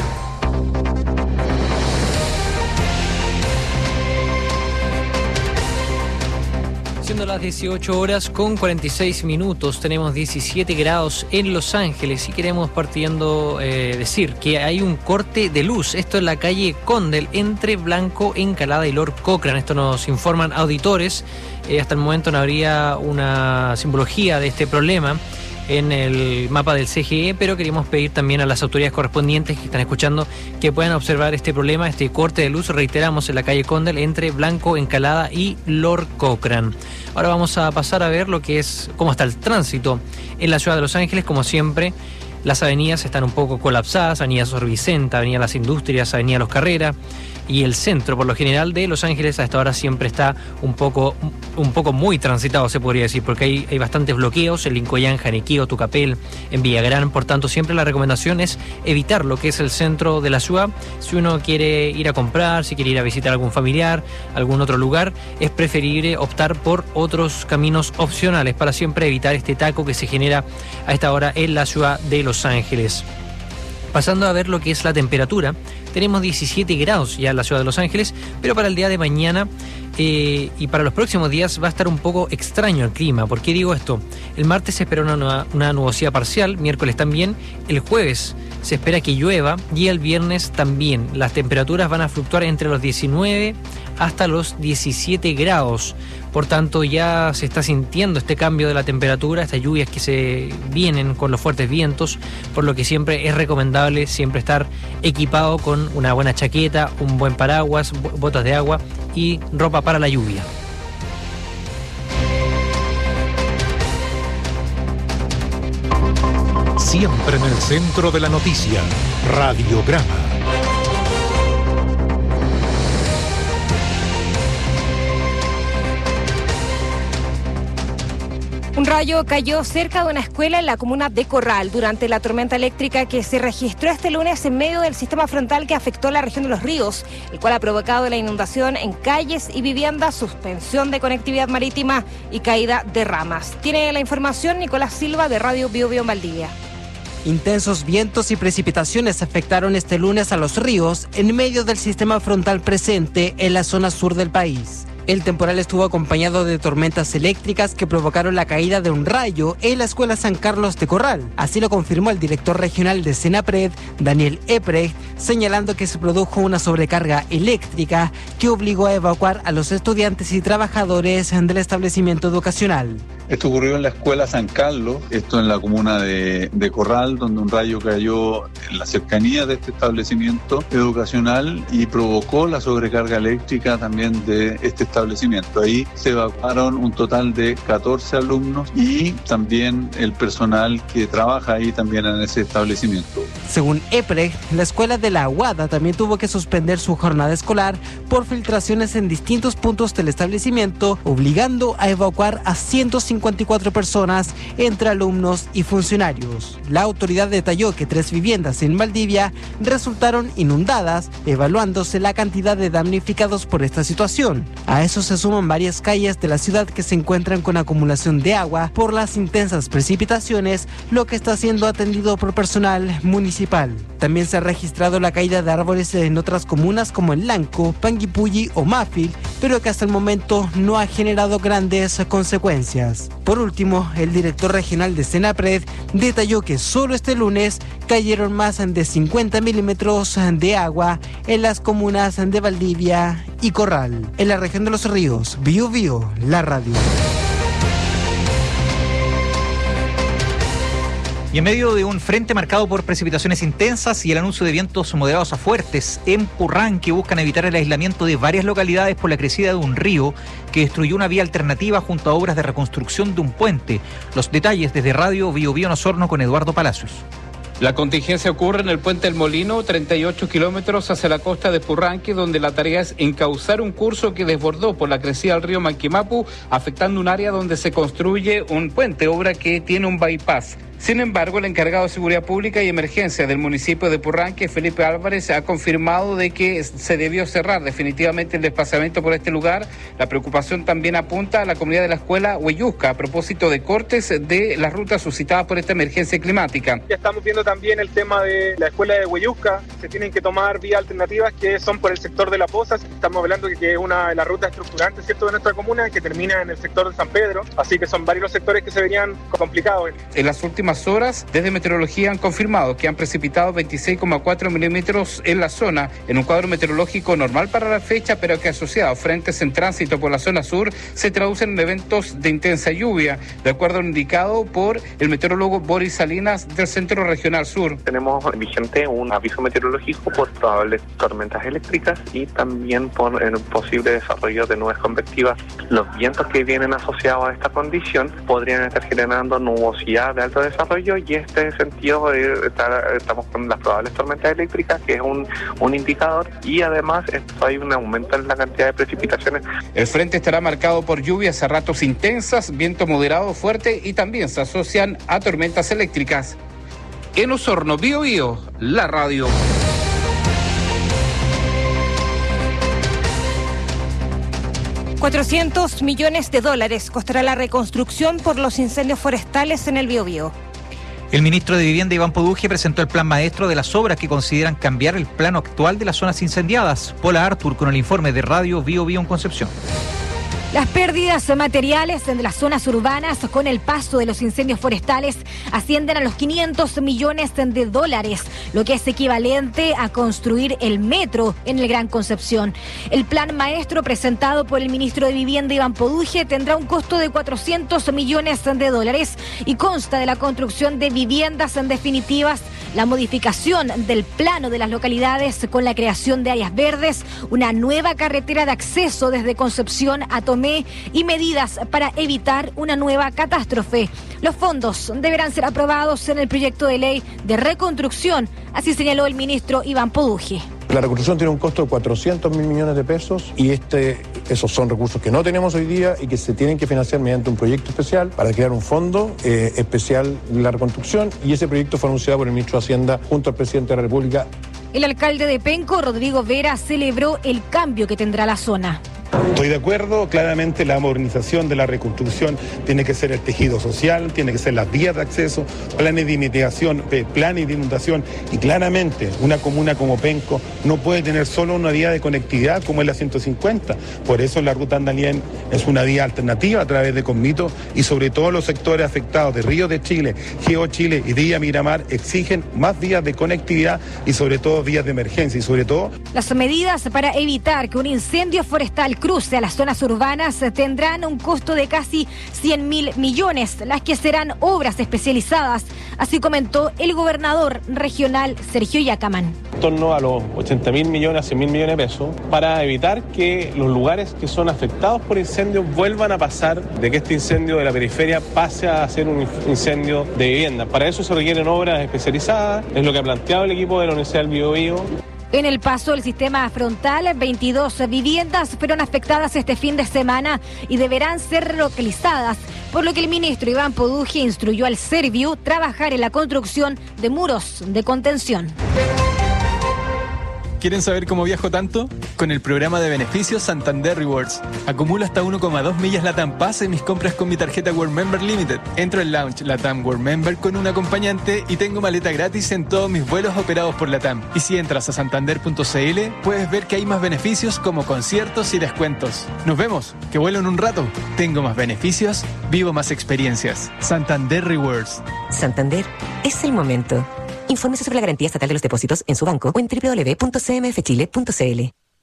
Siendo las 18 horas con 46 minutos, tenemos 17 grados en Los Ángeles y queremos decir que hay un corte de luz. Esto en la calle Condel entre Blanco, Encalada y Lord Cochrane. Esto nos informan auditores. Hasta el momento no habría una simbología de este problema en el mapa del CGE, pero queríamos pedir también a las autoridades correspondientes que están escuchando que puedan observar este problema, este corte de luz, reiteramos, en la calle Condel entre Blanco, Encalada y Lord Cochrane. Ahora vamos a pasar a ver cómo está el tránsito en la ciudad de Los Ángeles. Como siempre, las avenidas están un poco colapsadas: Avenida Sor Vicenta, Avenida Las Industrias, Avenida Los Carreras, y el centro, por lo general, de Los Ángeles a esta hora siempre está un poco muy transitado, se podría decir, porque hay bastantes bloqueos en Lincoln, Janiquío, Tucapel, en Villagrán. Por tanto, siempre la recomendación es evitar lo que es el centro de la ciudad. Si uno quiere ir a comprar, si quiere ir a visitar a algún familiar, algún otro lugar, es preferible optar por otros caminos opcionales para siempre evitar este taco que se genera a esta hora en la ciudad de Los Ángeles. Pasando a ver lo que es la temperatura, tenemos 17 grados ya en la ciudad de Los Ángeles, pero para el día de mañana y para los próximos días va a estar un poco extraño el clima. ¿Por qué digo esto? El martes se espera una nubosidad parcial, miércoles también, el jueves se espera que llueva y el viernes también. Las temperaturas van a fluctuar entre los 19 hasta los 17 grados. Por tanto, ya se está sintiendo este cambio de la temperatura, estas lluvias que se vienen con los fuertes vientos, por lo que siempre es recomendable siempre estar equipado con una buena chaqueta, un buen paraguas, botas de agua y ropa para la lluvia. Siempre en el centro de la noticia, Radiograma. Un rayo cayó cerca de una escuela en la comuna de Corral durante la tormenta eléctrica que se registró este lunes en medio del sistema frontal que afectó la región de Los Ríos, el cual ha provocado la inundación en calles y viviendas, suspensión de conectividad marítima y caída de ramas. Tiene la información Nicolás Silva de Radio Bio Bio en Valdivia. Intensos vientos y precipitaciones afectaron este lunes a Los Ríos en medio del sistema frontal presente en la zona sur del país. El temporal estuvo acompañado de tormentas eléctricas que provocaron la caída de un rayo en la escuela San Carlos de Corral. Así lo confirmó el director regional de Senapred, Daniel Eprecht, señalando que se produjo una sobrecarga eléctrica que obligó a evacuar a los estudiantes y trabajadores del establecimiento educacional. Esto ocurrió en la escuela San Carlos, esto en la comuna de Corral, donde un rayo cayó en la cercanía de este establecimiento educacional y provocó la sobrecarga eléctrica también de este establecimiento. Ahí se evacuaron un total de 14 alumnos y también el personal que trabaja ahí también en ese establecimiento. Según Eprecht, la escuela de La Aguada también tuvo que suspender su jornada escolar por filtraciones en distintos puntos del establecimiento, obligando a evacuar a 154 personas entre alumnos y funcionarios. La autoridad detalló que 3 viviendas en Valdivia resultaron inundadas, evaluándose la cantidad de damnificados por esta situación. A eso se suman varias calles de la ciudad que se encuentran con acumulación de agua por las intensas precipitaciones, lo que está siendo atendido por personal municipal. También se ha registrado la caída de árboles en otras comunas como en Lanco, Panguipulli o Mafil, pero que hasta el momento no ha generado grandes consecuencias. Por último, el director regional de Senapred detalló que solo este lunes cayeron más de 50 milímetros de agua en las comunas de Valdivia y Corral. En la región de Los Ríos, Bio Bio, la radio. Y en medio de un frente marcado por precipitaciones intensas y el anuncio de vientos moderados a fuertes en Purranque, buscan evitar el aislamiento de varias localidades por la crecida de un río que destruyó una vía alternativa junto a obras de reconstrucción de un puente. Los detalles desde Radio Bio Bio en Osorno con Eduardo Palacios. La contingencia ocurre en el Puente del Molino, 38 kilómetros hacia la costa de Purranque, donde la tarea es encauzar un curso que desbordó por la crecida del río Manquimapu, afectando un área donde se construye un puente, obra que tiene un bypass. Sin embargo, el encargado de Seguridad Pública y Emergencia del municipio de Purranque, Felipe Álvarez, ha confirmado de que se debió cerrar definitivamente el desplazamiento por este lugar. La preocupación también apunta a la comunidad de la escuela Hueyusca a propósito de cortes de las rutas suscitadas por esta emergencia climática. Ya estamos viendo también el tema de la escuela de Hueyusca. Se tienen que tomar vías alternativas que son por el sector de La Poza. Estamos hablando de que es una de las rutas estructurantes, ¿cierto?, de nuestra comuna, que termina en el sector de San Pedro. Así que son varios los sectores que se verían complicados. En las últimas horas, desde meteorología han confirmado que han precipitado 26,4 milímetros en la zona, en un cuadro meteorológico normal para la fecha, pero que asociado a frentes en tránsito por la zona sur se traducen en eventos de intensa lluvia, de acuerdo a lo indicado por el meteorólogo Boris Salinas del Centro Regional Sur. Tenemos vigente un aviso meteorológico por probables tormentas eléctricas y también por el posible desarrollo de nubes convectivas. Los vientos que vienen asociados a esta condición podrían estar generando nubosidad de alto desarrollo, y en este sentido estamos con las probables tormentas eléctricas, que es un indicador, y además hay un aumento en la cantidad de precipitaciones. El frente estará marcado por lluvias a ratos intensas, viento moderado fuerte y también se asocian a tormentas eléctricas. En Osorno, Bio Bio, la radio. $400 millones costará la reconstrucción por los incendios forestales en el Biobío. El ministro de Vivienda, Iván Poduje, presentó el plan maestro de las obras que consideran cambiar el plano actual de las zonas incendiadas. Paula Artur con el informe de Radio Bio Bio en Concepción. Las pérdidas materiales de las zonas urbanas con el paso de los incendios forestales ascienden a los 500 millones de dólares, lo que es equivalente a construir el metro en el Gran Concepción. El plan maestro presentado por el ministro de Vivienda, Iván Poduje, tendrá un costo de 400 millones de dólares y consta de la construcción de viviendas en definitivas, la modificación del plano de las localidades con la creación de áreas verdes, una nueva carretera de acceso desde Concepción a Tomé y medidas para evitar una nueva catástrofe. Los fondos deberán ser aprobados en el proyecto de ley de reconstrucción, así señaló el ministro Iván Poduje. La reconstrucción tiene un costo de 400 mil millones de pesos y esos son recursos que no tenemos hoy día y que se tienen que financiar mediante un proyecto especial para crear un fondo especial de la reconstrucción, y ese proyecto fue anunciado por el ministro de Hacienda junto al presidente de la República. El alcalde de Penco, Rodrigo Vera, celebró el cambio que tendrá la zona. Estoy de acuerdo, claramente la modernización de la reconstrucción tiene que ser el tejido social, tiene que ser las vías de acceso, planes de mitigación, planes de inundación, y claramente una comuna como Penco no puede tener solo una vía de conectividad como es la 150. Por eso la ruta Andalién es una vía alternativa a través de Comito, y sobre todo los sectores afectados de Ríos de Chile, Geo Chile y Villa Miramar exigen más vías de conectividad y sobre todo vías de emergencia y sobre todo... Las medidas para evitar que un incendio forestal cruce a las zonas urbanas tendrán un costo de casi 100.000 millones, las que serán obras especializadas, así comentó el gobernador regional Sergio Yacamán. En torno a los 80.000 millones a 100.000 millones de pesos para evitar que los lugares que son afectados por incendios vuelvan a pasar de que este incendio de la periferia pase a ser un incendio de vivienda. Para eso se requieren obras especializadas, es lo que ha planteado el equipo de la Universidad del Biobío. En el paso del sistema frontal, 22 viviendas fueron afectadas este fin de semana y deberán ser relocalizadas, por lo que el ministro Iván Poduje instruyó al Serviu trabajar en la construcción de muros de contención. ¿Quieren saber cómo viajo tanto? Con el programa de beneficios Santander Rewards. Acumulo hasta 1,2 millas LATAM Pass en mis compras con mi tarjeta World Member Limited. Entro en Lounge LATAM World Member con un acompañante y tengo maleta gratis en todos mis vuelos operados por LATAM. Y si entras a santander.cl, puedes ver que hay más beneficios como conciertos y descuentos. Nos vemos, que vuelo en un rato. Tengo más beneficios, vivo más experiencias. Santander Rewards. Santander es el momento. Infórmese sobre la garantía estatal de los depósitos en su banco o en www.cmfchile.cl.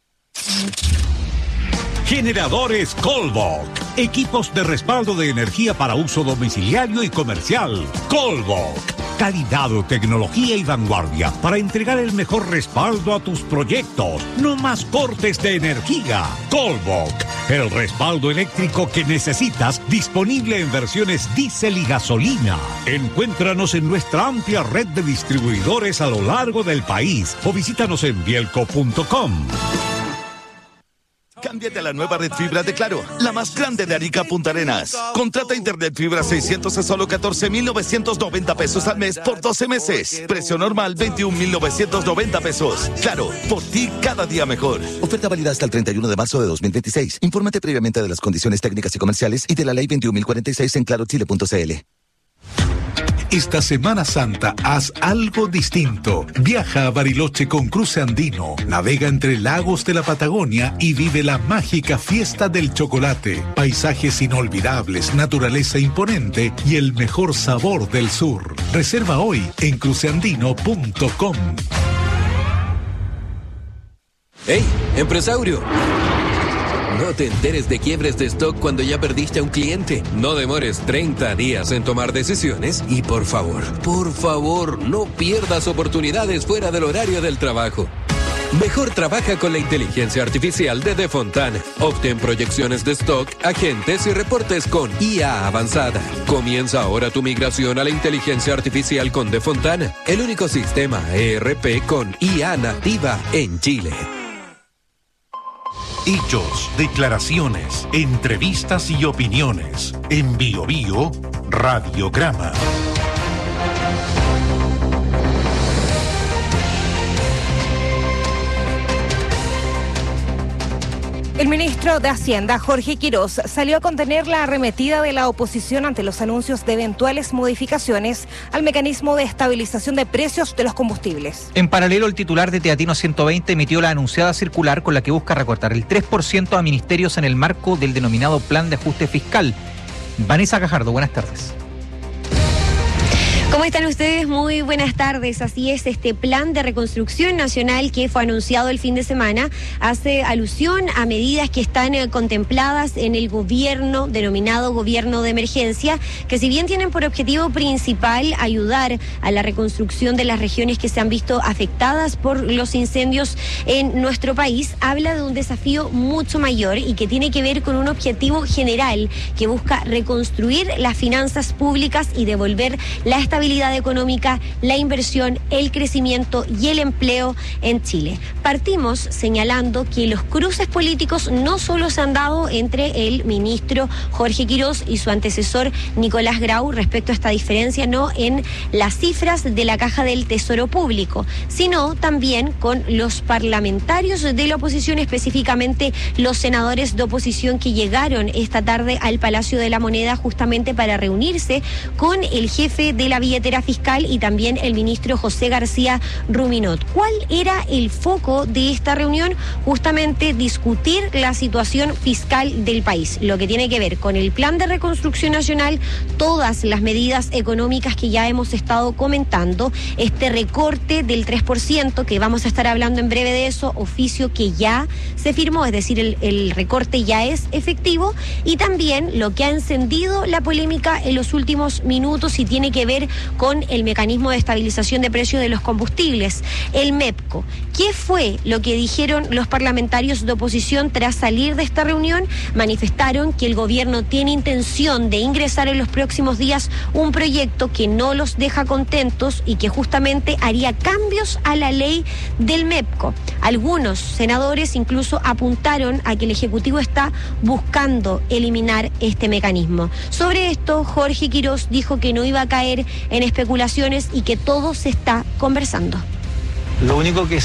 Generadores Colbok. Equipos de respaldo de energía para uso domiciliario y comercial. Colbok. Calidad, tecnología y vanguardia para entregar el mejor respaldo a tus proyectos. No más cortes de energía. Colbok. El respaldo eléctrico que necesitas, disponible en versiones diésel y gasolina. Encuéntranos en nuestra amplia red de distribuidores a lo largo del país o visítanos en bielco.com. Cámbiate a la nueva red fibra de Claro, la más grande de Arica Punta Arenas. Contrata internet fibra 600 a solo 14.990 pesos al mes por 12 meses. Precio normal 21.990 pesos. Claro, por ti cada día mejor. Oferta válida hasta el 31 de marzo de 2026. Infórmate previamente de las condiciones técnicas y comerciales y de la ley 21.046 en clarochile.cl. Esta Semana Santa haz algo distinto. Viaja a Bariloche con Cruce Andino, navega entre lagos de la Patagonia y vive la mágica fiesta del chocolate. Paisajes inolvidables, naturaleza imponente y el mejor sabor del sur. Reserva hoy en cruceandino.com. ¡Hey, empresario! No te enteres de quiebres de stock cuando ya perdiste a un cliente. No demores 30 días en tomar decisiones y por favor, no pierdas oportunidades fuera del horario del trabajo. Mejor trabaja con la inteligencia artificial de Defontana. Obtén proyecciones de stock, agentes y reportes con IA avanzada. Comienza ahora tu migración a la inteligencia artificial con Defontana, el único sistema ERP con IA nativa en Chile. Hechos, declaraciones, entrevistas y opiniones. En Bio Bio, Radiograma. El El ministro de Hacienda, Jorge Quirós, salió a contener la arremetida de la oposición ante los anuncios de eventuales modificaciones al mecanismo de estabilización de precios de los combustibles. En paralelo, el titular de Teatino 120 emitió la anunciada circular con la que busca recortar el 3% a ministerios en el marco del denominado Plan de Ajuste Fiscal. Vanessa Gajardo, buenas tardes. ¿Cómo están ustedes? Muy buenas tardes. Así es, este plan de reconstrucción nacional que fue anunciado el fin de semana hace alusión a medidas que están contempladas en el gobierno, denominado gobierno de emergencia, que si bien tienen por objetivo principal ayudar a la reconstrucción de las regiones que se han visto afectadas por los incendios en nuestro país, habla de un desafío mucho mayor y que tiene que ver con un objetivo general que busca reconstruir las finanzas públicas y devolver la estabilidad económica, la inversión, el crecimiento y el empleo en Chile. Partimos señalando que los cruces políticos no solo se han dado entre el ministro Jorge Quirós y su antecesor Nicolás Grau respecto a esta diferencia, no en las cifras de la Caja del Tesoro Público, sino también con los parlamentarios de la oposición, específicamente los senadores de oposición que llegaron esta tarde al Palacio de la Moneda justamente para reunirse con el jefe de la billetera fiscal y también el ministro José García Ruminot. ¿Cuál era el foco de esta reunión? Justamente discutir la situación fiscal del país, lo que tiene que ver con el plan de reconstrucción nacional, todas las medidas económicas que ya hemos estado comentando, este recorte del 3%, que vamos a estar hablando en breve de eso, oficio que ya se firmó, es decir, el recorte ya es efectivo, y también lo que ha encendido la polémica en los últimos minutos y tiene que ver con el mecanismo de estabilización de precios de los combustibles, el MEPCO. ¿Qué fue lo que dijeron los parlamentarios de oposición tras salir de esta reunión? Manifestaron que el gobierno tiene intención de ingresar en los próximos días un proyecto que no los deja contentos y que justamente haría cambios a la ley del MEPCO. Algunos senadores incluso apuntaron a que el Ejecutivo está buscando eliminar este mecanismo. Sobre esto, Jorge Quirós dijo que no iba a caer en especulaciones y que todo se está conversando. Lo único que